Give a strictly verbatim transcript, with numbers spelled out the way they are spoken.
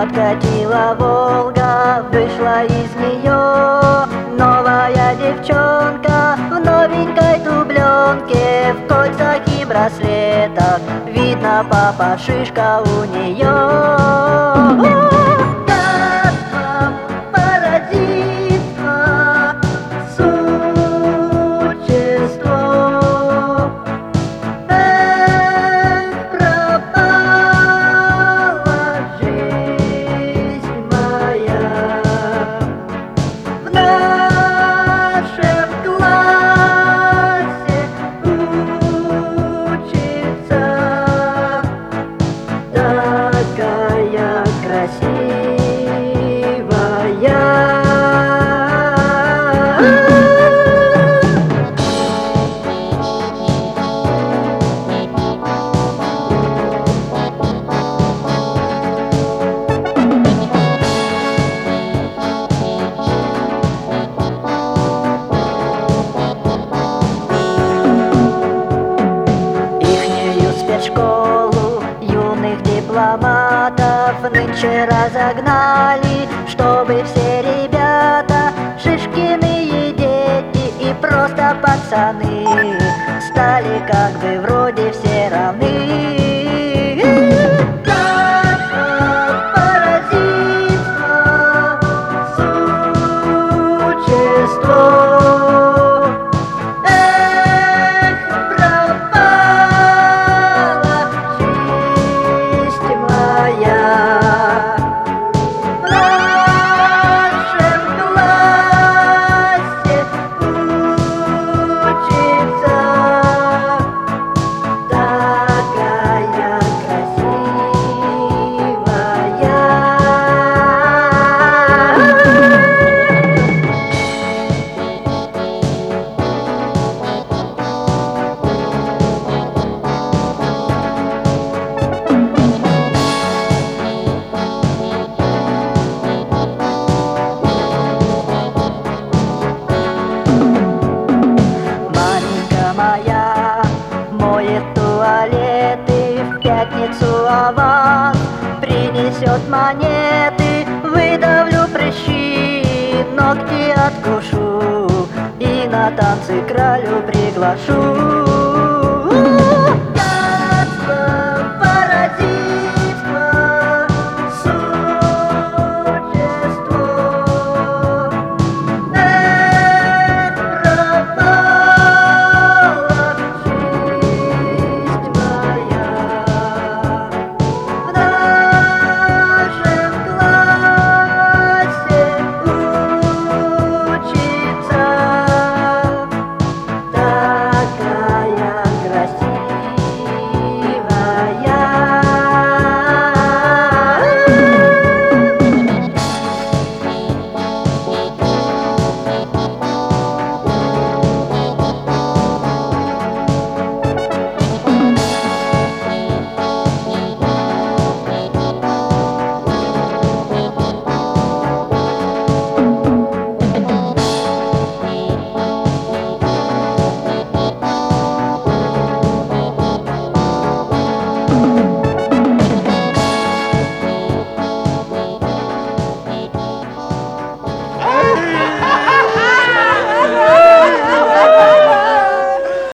Подкатила Волга, вышла из нее новая девчонка в новенькой дубленке, в кольцах и браслетах, видно, папа шишка у нее. Такая красивая. Ихнюю спецшколу юных дипломатов нынче разогнали, чтобы все ребята, шишкиные дети и просто пацаны, стали как бы вроде все равны. Паразитство, существо. Эх, пропала честь моя. В нашем классе учится такая красивая. Маменька моя моет туалеты, в пятницу аванс принесет монеты. Выдавлю прыщи, ногти откушу и на танцы кралю приглашу.